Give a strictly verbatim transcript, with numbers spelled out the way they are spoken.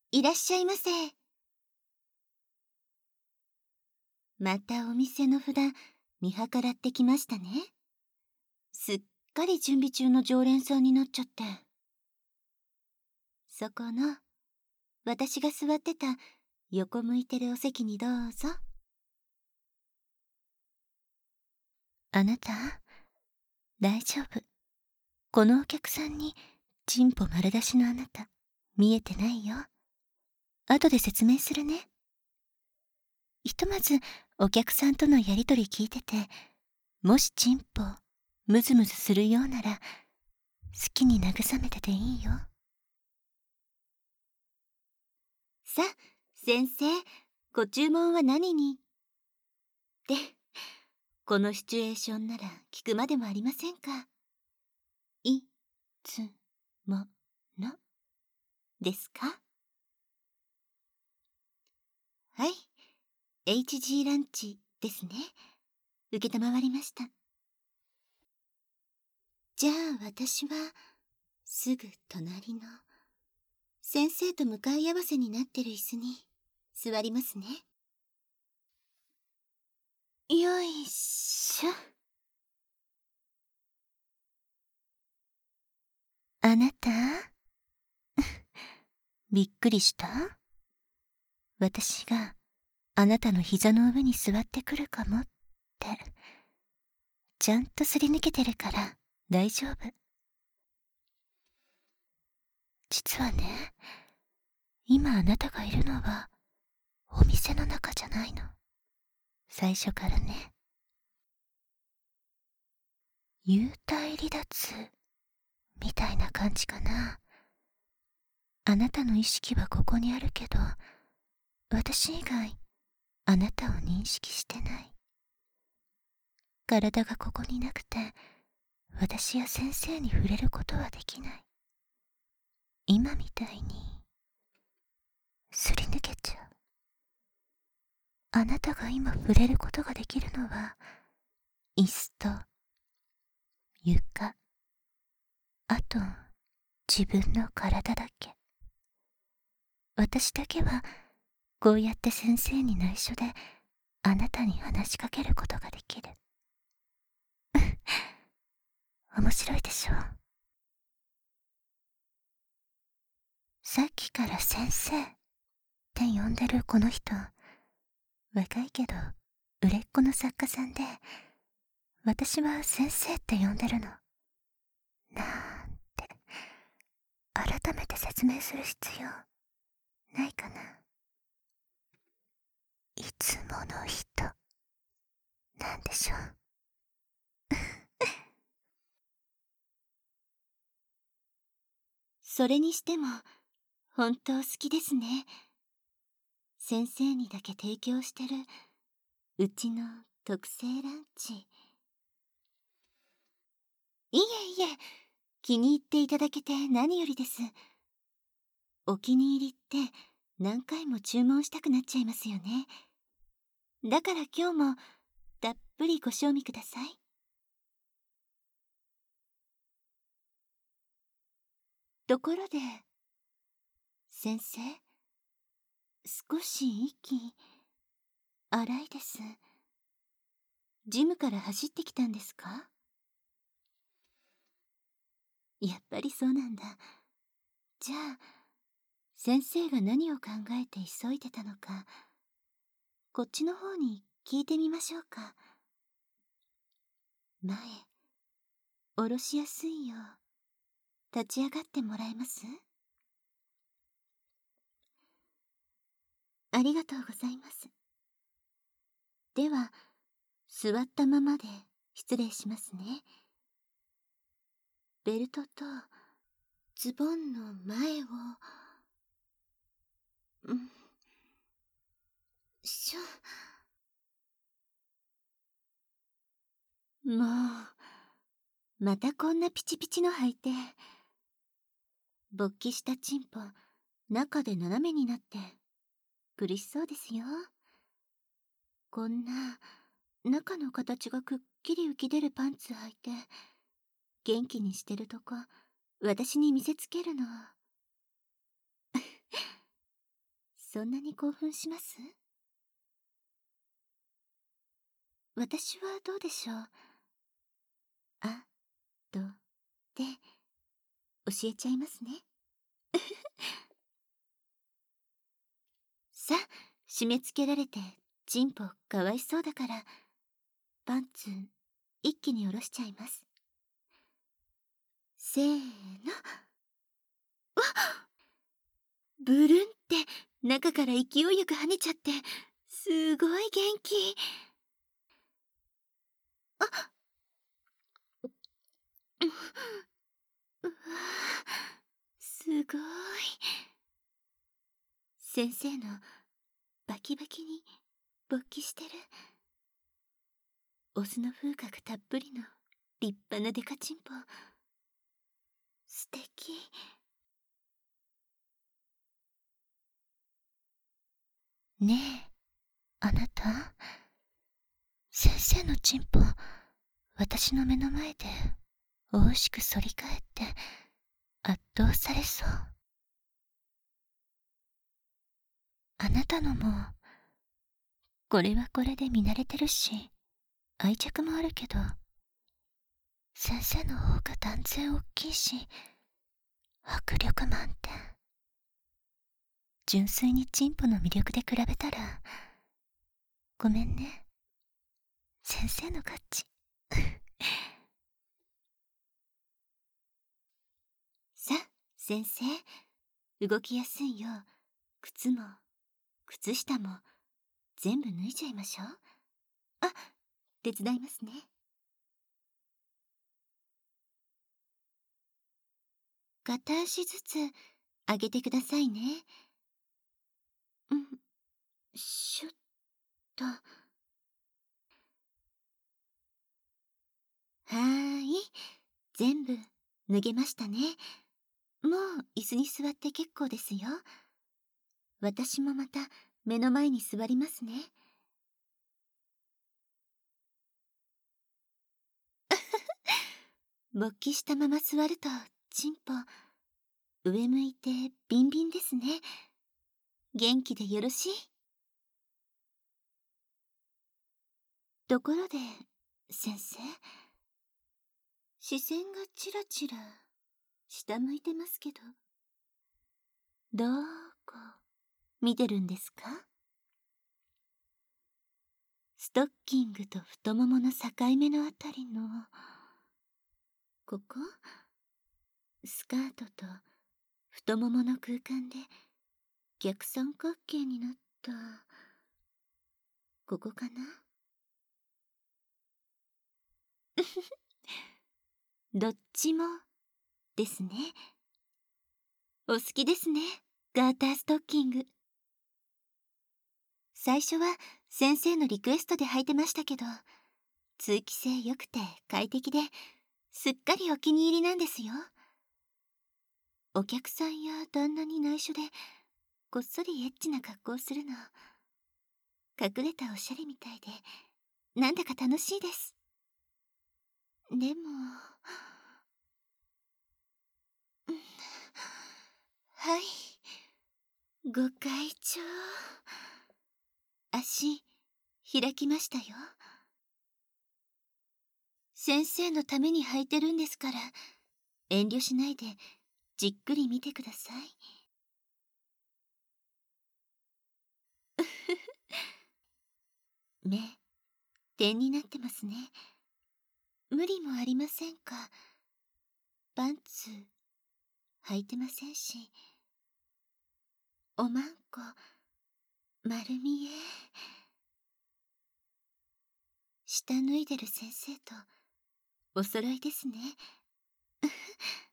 いらっしゃいませ。またお店の札見計らってきましたね。すっかり準備中の常連さんになっちゃって。そこの私が座ってた横向いてるお席にどうぞ。あなた、大丈夫。このお客さんにチンポ丸出しのあなた見えてないよ。後で説明するね。ひとまずお客さんとのやりとり聞いてて、もしチンポムズムズするようなら好きに慰めてていいよ。さあ先生、ご注文は何に？ってこのシチュエーションなら聞くまでもありませんか。いつものですか。はい、 エイチジー ランチですね。承りました。じゃあ私はすぐ隣の先生と向かい合わせになってる椅子に座りますね。よいしょ。あなたびっくりした？私があなたの膝の上に座ってくるかもって。ちゃんとすり抜けてるから大丈夫。実はね、今あなたがいるのはお店の中じゃないの。最初からね。幽体離脱みたいな感じかな。あなたの意識はここにあるけど、私以外あなたを認識してない。体がここになくて、私や先生に触れることはできない。今みたいにすり抜けちゃう。あなたが今触れることができるのは椅子と床、あと自分の体だけ。私だけはこうやって先生に内緒であなたに話しかけることができる。面白いでしょ。さっきから先生って呼んでるこの人、若いけど売れっ子の作家さんで、私は先生って呼んでるの。なんて改めて説明する必要ないかな。いつもの人なんでしょう。それにしても本当好きですね。先生にだけ提供してるうちの特製ランチ。いえいえ、気に入っていただけて何よりです。お気に入りって何回も注文したくなっちゃいますよね。だから今日もたっぷりご賞味ください。ところで先生、少し息荒いです。ジムから走ってきたんですか？やっぱりそうなんだ。じゃあ先生が何を考えて急いでたのか、こっちの方に聞いてみましょうか。前下ろしやすいよう立ち上がってもらえます？ありがとうございます。では座ったままで失礼しますね。ベルトとズボンの前を、うんしょ。もうまたこんなピチピチの履いて。勃起したチンポ中で斜めになって苦しそうですよ。こんな中の形がくっきり浮き出るパンツ履いて元気にしてるとこ私に見せつけるのそんなに興奮します？私はどうでしょう。あ、と、で、教えちゃいますね。さあ、締め付けられて、チンポかわいそうだから、パンツ、一気に下ろしちゃいます。せーの。わっ！ブルンって中から勢いよく跳ねちゃって、すごい元気。あっ、うわすごい。先生のバキバキに勃起してる。オスの風格たっぷりの立派なデカチンポ。素敵。ねえ、あなた。先生のチンポ、私の目の前で美味しく反り返って圧倒されそう。あなたのも、これはこれで見慣れてるし、愛着もあるけど、先生の方が断然大きいし、迫力満点。純粋にチンポの魅力で比べたら、ごめんね。先生の勝ち。さあ、先生、動きやすいよう、靴も、靴下も、全部脱いじゃいましょう。あ、手伝いますね。片足ずつ上げてくださいね。うん、シュッと。はーい、全部脱げましたね。もう椅子に座って結構ですよ。私もまた目の前に座りますね。勃起したまま座るとチンポ上向いてビンビンですね。元気でよろしい？ところで先生、視線がチラチラ下向いてますけど、どこ見てるんですか？ストッキングと太ももの境目のあたりのここ、スカートと太ももの空間で逆三角形になったここかな。どっちもですね。お好きですね、ガーターストッキング。最初は先生のリクエストで履いてましたけど、通気性良くて快適ですっかりお気に入りなんですよ。お客さんや旦那に内緒でこっそりエッチな格好するの、隠れたおしゃれみたいでなんだか楽しいです。でも、うん、はい、ご会長。足開きましたよ。先生のために履いてるんですから、遠慮しないでじっくり見てください。目、点になってますね。無理もありませんか？パンツ履いてませんし。おまんこ丸見え。下脱いでる先生とお揃いですね。